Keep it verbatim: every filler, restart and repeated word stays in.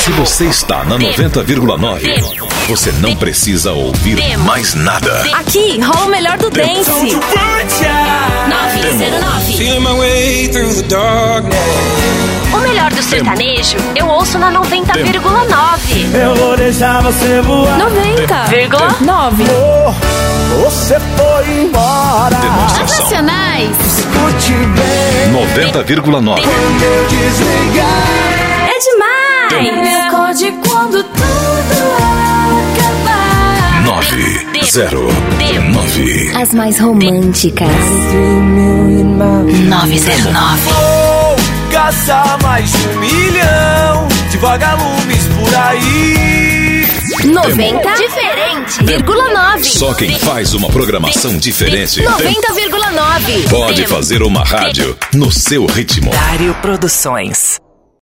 Se você está na noventa vírgula nove, você não precisa ouvir mais nada. Aqui rola o melhor do dance. nove zero nove. O melhor do sertanejo eu ouço na noventa vírgula nove. Eu vou deixar você voar. noventa vírgula nove. Você foi embora. As nacionais. Escute bem. noventa vírgula nove. Eu desligar. É demais. Me acorde quando tudo acabar. nove zero nove. As mais românticas. nove zero nove. Vou caçar mais de um milhão de vagalumes por aí. noventa diferente, vírgula nove. Só quem faz uma programação diferente noventa vírgula nove. pode fazer uma rádio no seu ritmo. Dário Produções.